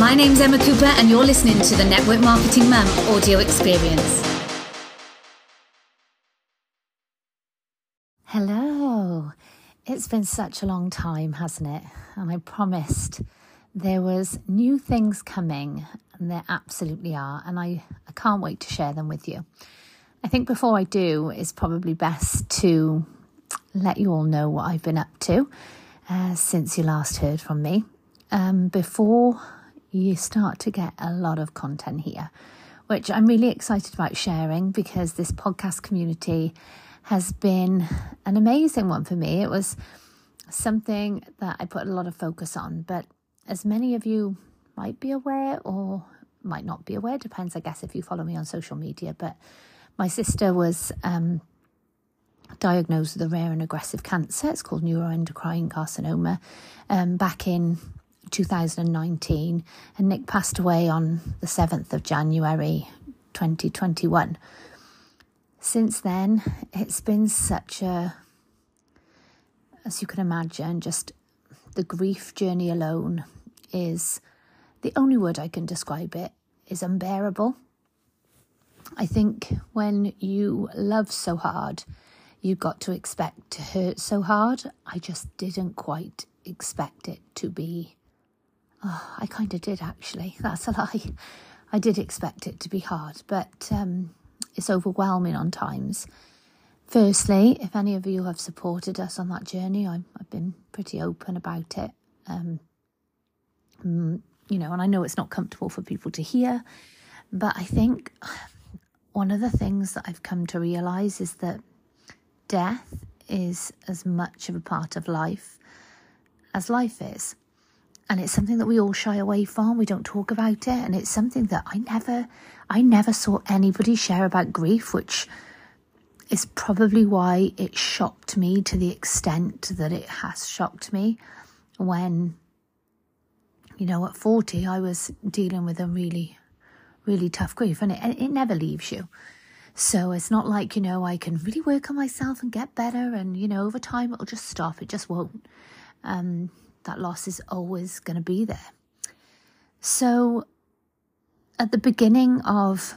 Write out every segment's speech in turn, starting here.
My name's Emma Cooper and you're listening to the Network Marketing Mum audio experience. Hello. It's been such a long time, hasn't it? And I promised there was new things coming, and there absolutely are, and I can't wait to share them with you. I think before I do, it's probably best to let you all know what I've been up to since you last heard from me, before you start to get a lot of content here, which I'm really excited about sharing because this podcast community has been an amazing one for me. It was something that I put a lot of focus on, but as many of you might be aware or might not be aware, depends, I guess, if you follow me on social media, but my sister was diagnosed with a rare and aggressive cancer. It's called neuroendocrine carcinoma back in 2019, and Nick passed away on the 7th of January 2021. Since then, it's been such a, as you can imagine, just the grief journey alone is, the only word I can describe it is unbearable. I think when you love so hard, you've got to expect to hurt so hard. I just didn't quite expect it to be. Oh, I kind of did, actually. That's a lie. I did expect it to be hard, but it's overwhelming on times. Firstly, if any of you have supported us on that journey, I've been pretty open about it. And I know it's not comfortable for people to hear, but I think one of the things that I've come to realise is that death is as much of a part of life as life is. And it's something that we all shy away from. We don't talk about it. And it's something that I never saw anybody share about grief, which is probably why it shocked me to the extent that it has shocked me when, at 40, I was dealing with a really, really tough grief. And it never leaves you. So it's not like, I can really work on myself and get better. And, over time, it'll just stop. It just won't. That loss is always going to be there. So at the beginning of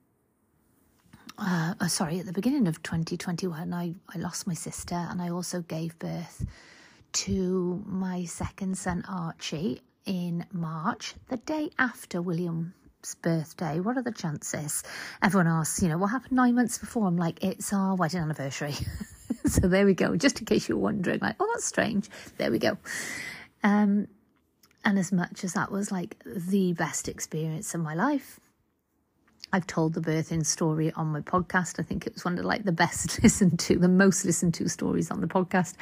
2021, I lost my sister, and I also gave birth to my second son, Archie, in March, the day after William's birthday. What are the chances? Everyone asks, what happened 9 months before? I'm like, it's our wedding anniversary. So there we go, just in case you're wondering, like, oh, that's strange. There we go. And as much as that was like the best experience of my life, I've told the birthing story on my podcast. I think it was one of the the most listened to stories on the podcast.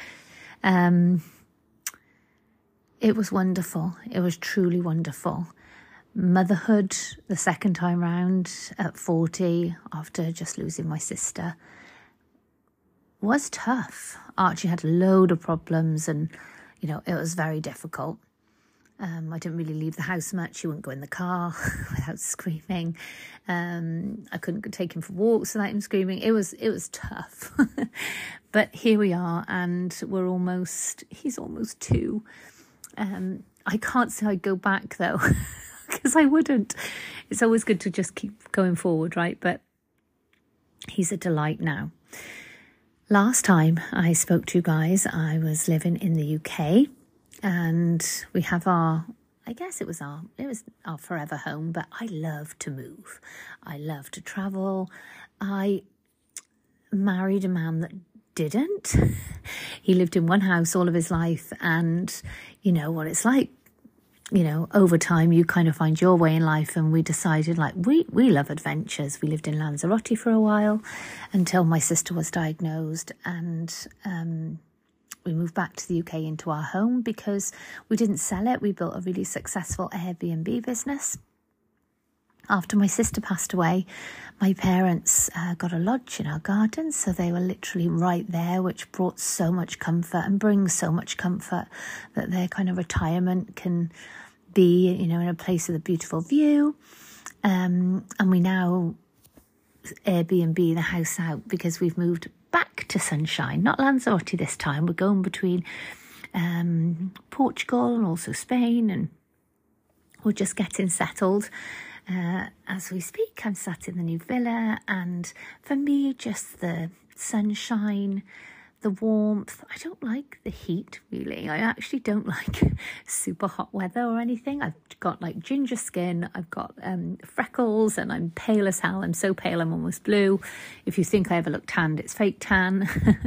It was wonderful. It was truly wonderful. Motherhood, the second time round at 40, after just losing my sister, was tough. Archie had a load of problems and, it was very difficult. I didn't really leave the house much. He wouldn't go in the car without screaming. I couldn't take him for walks without him screaming. It was tough. But here we are, and he's almost 2. I can't say I'd go back though, because I wouldn't. It's always good to just keep going forward, right? But he's a delight now. Last time I spoke to you guys, I was living in the UK, and we have it was our forever home, but I love to move. I love to travel. I married a man that didn't. He lived in one house all of his life, and you know what it's like. Over time, you kind of find your way in life, and we decided, we love adventures. We lived in Lanzarote for a while until my sister was diagnosed, and we moved back to the UK into our home because we didn't sell it. We built a really successful Airbnb business. After my sister passed away, my parents got a lodge in our garden, so they were literally right there, which brought so much comfort and brings so much comfort that their kind of retirement can be, in a place with a beautiful view. And we now Airbnb the house out because we've moved back to sunshine, not Lanzarote this time. We're going between Portugal and also Spain, and We're just getting settled. As we speak, I'm sat in the new villa, and for me, just the sunshine, the warmth. I don't like the heat, really. I actually don't like super hot weather or anything. I've got like ginger skin, I've got freckles, and I'm pale as hell. I'm so pale, I'm almost blue. If you think I ever look tanned, it's fake tan.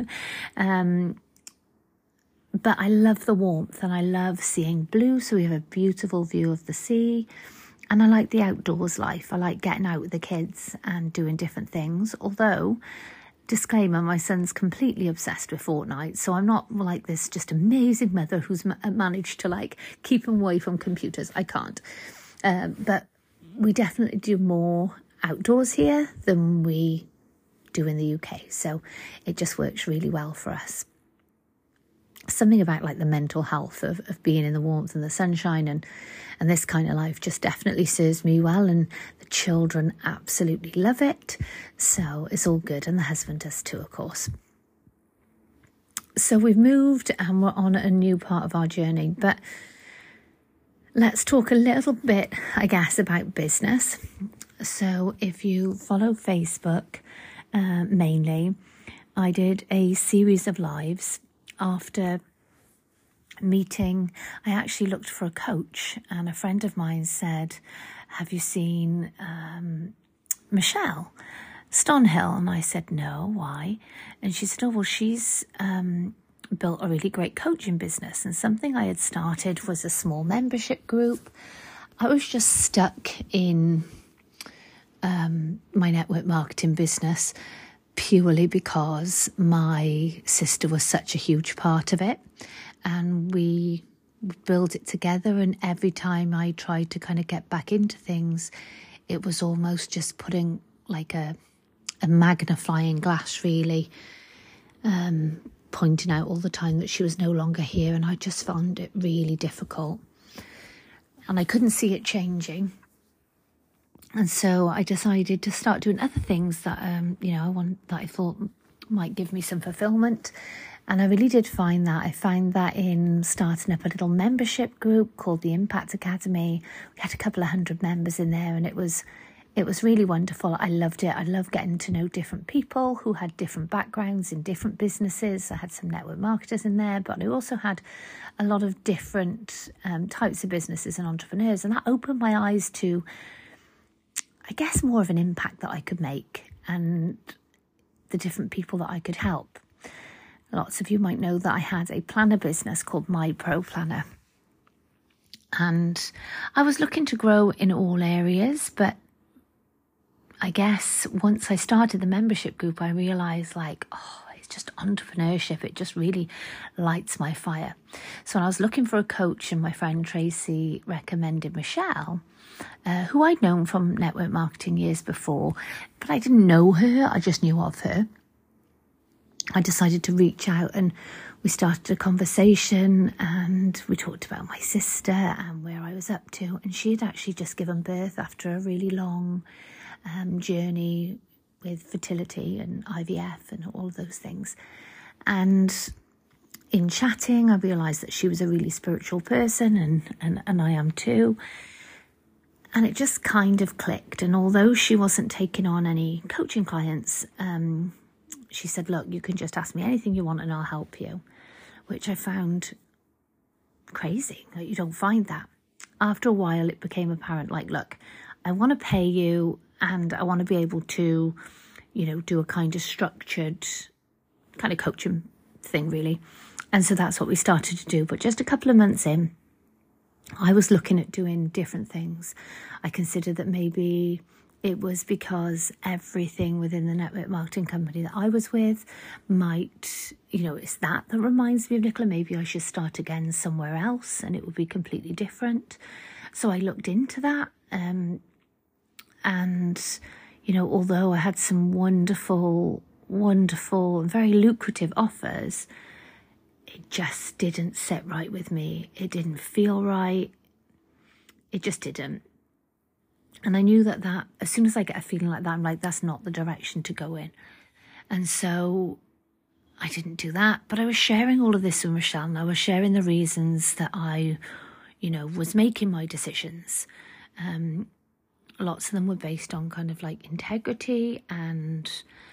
But I love the warmth, and I love seeing blue, so we have a beautiful view of the sea. And I like the outdoors life. I like getting out with the kids and doing different things. Although, disclaimer, my son's completely obsessed with Fortnite, so I'm not like this just amazing mother who's managed to like keep him away from computers. I can't. But we definitely do more outdoors here than we do in the UK. So it just works really well for us. Something about like the mental health of being in the warmth and the sunshine and this kind of life just definitely serves me well, and the children absolutely love it, so it's all good, and the husband does too, of course. So we've moved and we're on a new part of our journey, but let's talk a little bit, I guess, about business. So if you follow Facebook mainly, I did a series of lives. After meeting, I actually looked for a coach, and a friend of mine said, have you seen Michelle Stonehill? And I said, no, why? And she said, oh, well, she's built a really great coaching business, and something I had started was a small membership group. I was just stuck in my network marketing business purely because my sister was such a huge part of it, and we built it together. And every time I tried to kind of get back into things, it was almost just putting like a magnifying glass, really, pointing out all the time that she was no longer here. And I just found it really difficult, and I couldn't see it changing. And so I decided to start doing other things that, that I thought might give me some fulfillment. And I really did find that. I found that in starting up a little membership group called the Impact Academy. We had a couple of hundred members in there, and it was really wonderful. I loved it. I love getting to know different people who had different backgrounds in different businesses. I had some network marketers in there, but I also had a lot of different types of businesses and entrepreneurs. And that opened my eyes to, I guess, more of an impact that I could make and the different people that I could help. Lots of you might know that I had a planner business called My Pro Planner. And I was looking to grow in all areas, but I guess once I started the membership group, I realised it's just entrepreneurship. It just really lights my fire. So when I was looking for a coach, and my friend Tracy recommended Michelle, who I'd known from network marketing years before, but I didn't know her, I just knew of her. I decided to reach out, and we started a conversation, and we talked about my sister and where I was up to. And she had actually just given birth after a really long journey with fertility and IVF and all of those things. And in chatting, I realised that she was a really spiritual person, and I am too. And it just kind of clicked. And although she wasn't taking on any coaching clients, she said, look, you can just ask me anything you want and I'll help you, which I found crazy. Like, you don't find that. After a while, it became apparent, look, I want to pay you, and I want to be able to, do a kind of structured kind of coaching thing, really. And so that's what we started to do. But just a couple of months in, I was looking at doing different things. I considered that maybe it was because everything within the network marketing company that I was with might, it's that reminds me of Nicola. Maybe I should start again somewhere else and it would be completely different. So I looked into that. And, although I had some wonderful, and very lucrative offers, it just didn't sit right with me. It didn't feel right. It just didn't. And I knew that as soon as I get a feeling like that, I'm like, that's not the direction to go in. And so I didn't do that. But I was sharing all of this with Michelle, and I was sharing the reasons that I, was making my decisions. Lots of them were based on kind of like integrity and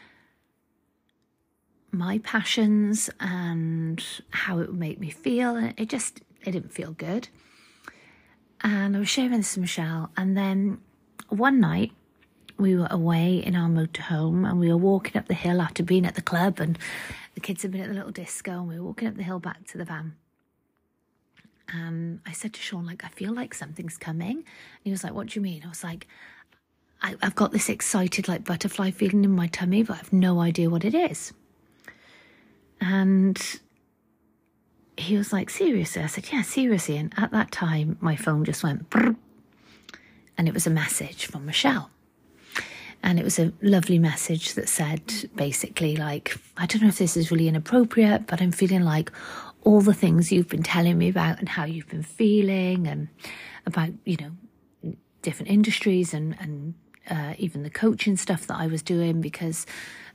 my passions and how it would make me feel. And it didn't feel good. And I was sharing this with Michelle. And then one night we were away in our motorhome and we were walking up the hill after being at the club, and the kids had been at the little disco, and we were walking up the hill back to the van. And I said to Sean, like, I feel like something's coming. And he was like, what do you mean? I was like, I've got this excited, like, butterfly feeling in my tummy, but I have no idea what it is. And he was like, seriously? I said, yeah, seriously. And at that time, my phone just went brrr, and it was a message from Michelle. And it was a lovely message that said, basically, like, I don't know if this is really inappropriate, but I'm feeling like all the things you've been telling me about and how you've been feeling and about, different industries and even the coaching stuff that I was doing, because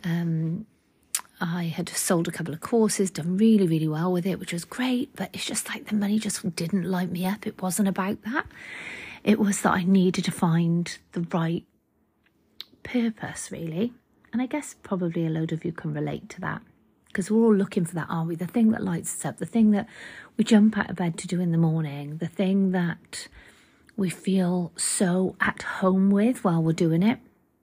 I had sold a couple of courses, done really, really well with it, which was great. But it's just like the money just didn't light me up. It wasn't about that. It was that I needed to find the right purpose, really. And I guess probably a load of you can relate to that, because we're all looking for that, aren't we? The thing that lights us up, the thing that we jump out of bed to do in the morning, the thing that we feel so at home with while we're doing it.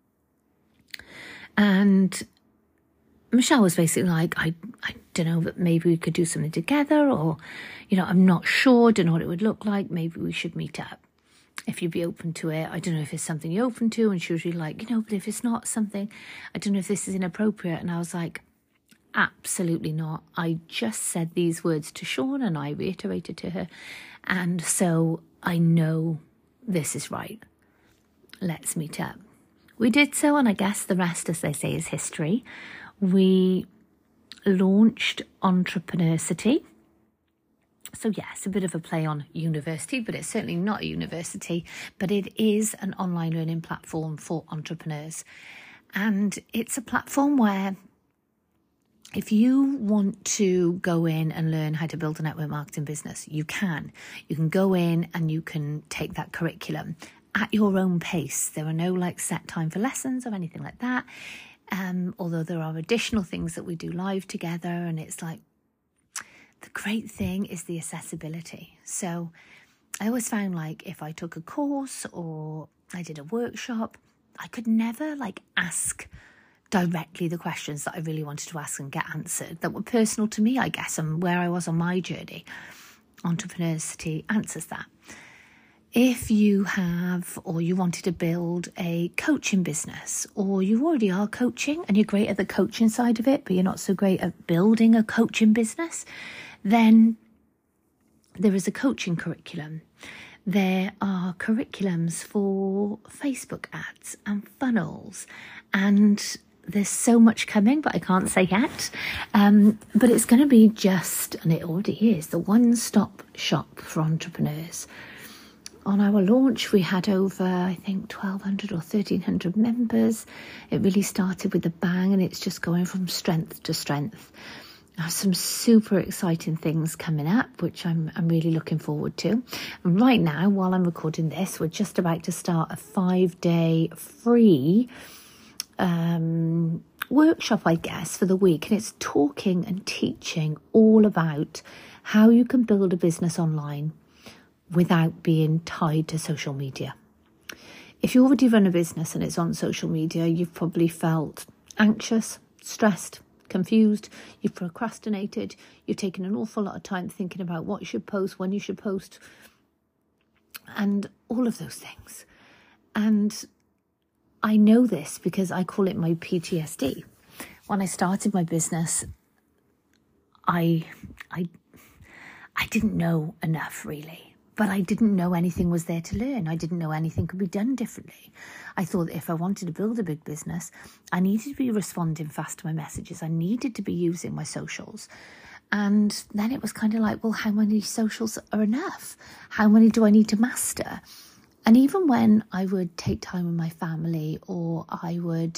And Michelle was basically like, I don't know, but maybe we could do something together, or, I'm not sure, don't know what it would look like. Maybe we should meet up. If you'd be open to it. I don't know if it's something you're open to. And she was really like, but if it's not something, I don't know if this is inappropriate. And I was like, absolutely not. I just said these words to Sean and I reiterated to her. And so I know this is right. Let's meet up. We did so, and I guess the rest, as they say, is history. We launched Entrepreneurcity. So yeah, it's a bit of a play on university, but it's certainly not a university, but it is an online learning platform for entrepreneurs. And it's a platform where if you want to go in and learn how to build a network marketing business, you can. You can go in and you can take that curriculum at your own pace. There are no like set time for lessons or anything like that. Although there are additional things that we do live together, and it's like, the great thing is the accessibility. So I always found like if I took a course or I did a workshop, I could never like ask directly the questions that I really wanted to ask and get answered that were personal to me, I guess, and where I was on my journey. Entrepreneurcity answers that. If you have, or you wanted to build a coaching business, or you already are coaching and you're great at the coaching side of it, but you're not so great at building a coaching business, then there is a coaching curriculum. There are curriculums for Facebook ads and funnels, and there's so much coming, but I can't say yet. But it's going to be just, and it already is, the one-stop shop for entrepreneurs. On our launch, we had over, I think, 1,200 or 1,300 members. It really started with a bang, and it's just going from strength to strength. I have some super exciting things coming up, which I'm really looking forward to. And right now, while I'm recording this, we're just about to start a 5-day free workshop, I guess, for the week. And it's talking and teaching all about how you can build a business online without being tied to social media. If you already run a business and it's on social media, you've probably felt anxious, stressed, confused, you've procrastinated, you've taken an awful lot of time thinking about what you should post, when you should post, and all of those things. And I know this because I call it my PTSD. When I started my business, I didn't know enough, really. But I didn't know anything was there to learn. I didn't know anything could be done differently. I thought that if I wanted to build a big business, I needed to be responding fast to my messages. I needed to be using my socials. And then it was kind of like, well, how many socials are enough? How many do I need to master? And even when I would take time with my family, or I would,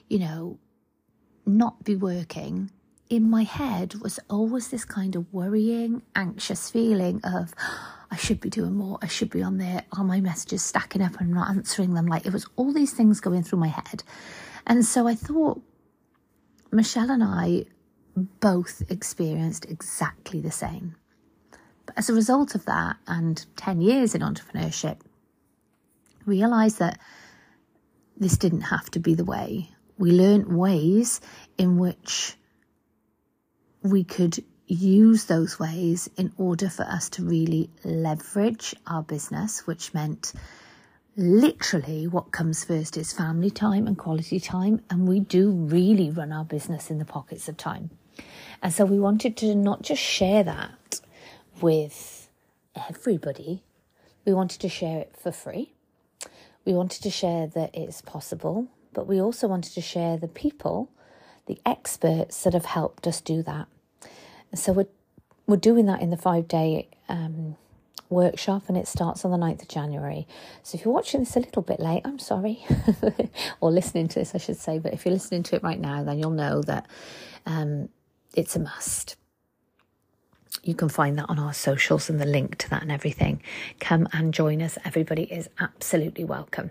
not be working, in my head was always this kind of worrying, anxious feeling of, I should be doing more. I should be on there. Are my messages stacking up and not answering them? Like, it was all these things going through my head. And so I thought, Michelle and I both experienced exactly the same. But as a result of that, and 10 years in entrepreneurship, realised that this didn't have to be the way. We learned ways in which we could use those ways in order for us to really leverage our business, which meant literally what comes first is family time and quality time. And we do really run our business in the pockets of time. And so we wanted to not just share that with everybody, we wanted to share it for free. We wanted to share that it's possible, but we also wanted to share the people, the experts that have helped us do that. So we're doing that in the 5-day workshop, and it starts on the 9th of January. So if you're watching this a little bit late, I'm sorry, or listening to this, I should say, but if you're listening to it right now, then you'll know that it's a must. You can find that on our socials and the link to that and everything. Come and join us. Everybody is absolutely welcome.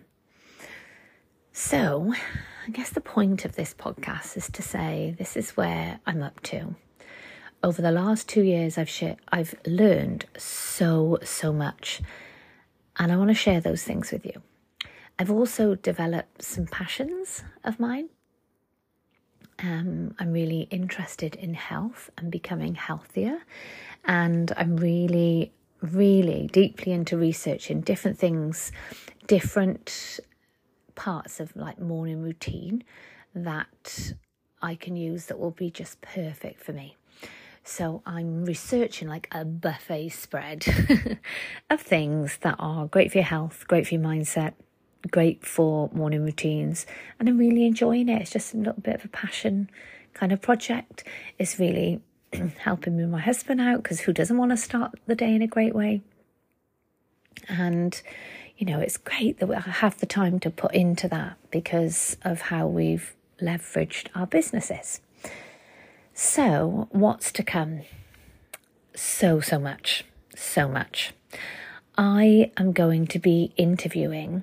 So I guess the point of this podcast is to say this is where I'm up to. Over the last 2 years, I've learned so much, and I want to share those things with you. I've also developed some passions of mine. I'm really interested in health and becoming healthier, and I'm really deeply into researching different things, different parts of like morning routine that I can use that will be just perfect for me. So I'm researching like a buffet spread of things that are great for your health, great for your mindset, great for morning routines, and I'm really enjoying it. It's just a little bit of a passion kind of project. It's really helping me and my husband out, because who doesn't want to start the day in a great way? And, you know, it's great that I have the time to put into that because of how we've leveraged our businesses. So what's to come? So much. I am going to be interviewing,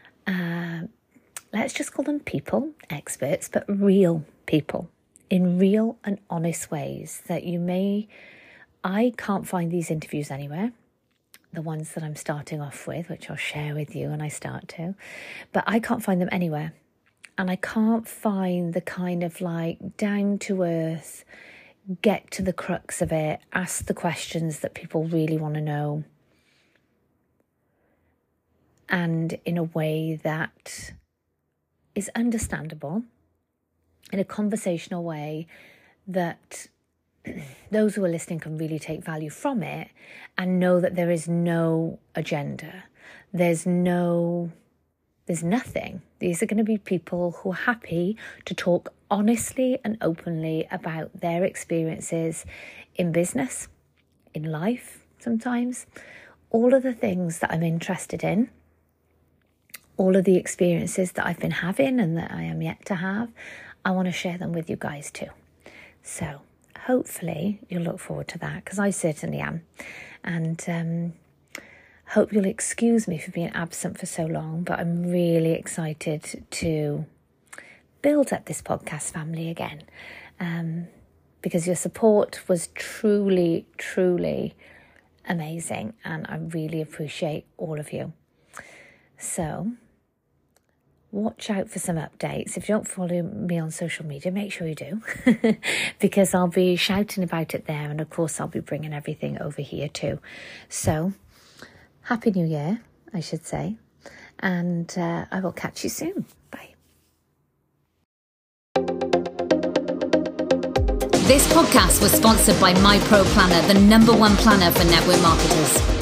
let's just call them people, experts, but real people in real and honest ways that I can't find these interviews anywhere. The ones that I'm starting off with, which I'll share with you when I start to, but I can't find them anywhere. And I can't find the kind of like down to earth, get to the crux of it, ask the questions that people really want to know. And in a way that is understandable, in a conversational way that those who are listening can really take value from it and know that there is no agenda. There's nothing. These are going to be people who are happy to talk honestly and openly about their experiences in business, in life sometimes, all of the things that I'm interested in, all of the experiences that I've been having and that I am yet to have. I want to share them with you guys too. So hopefully you'll look forward to that, because I certainly am. And hope you'll excuse me for being absent for so long, but I'm really excited to build up this podcast family again, because your support was truly amazing, and I really appreciate all of you. So watch out for some updates. If you don't follow me on social media, make sure you do, because I'll be shouting about it there, and of course I'll be bringing everything over here too. So Happy New Year, I should say, and I will catch you soon. Bye. This podcast was sponsored by My Pro Planner, the #1 planner for network marketers.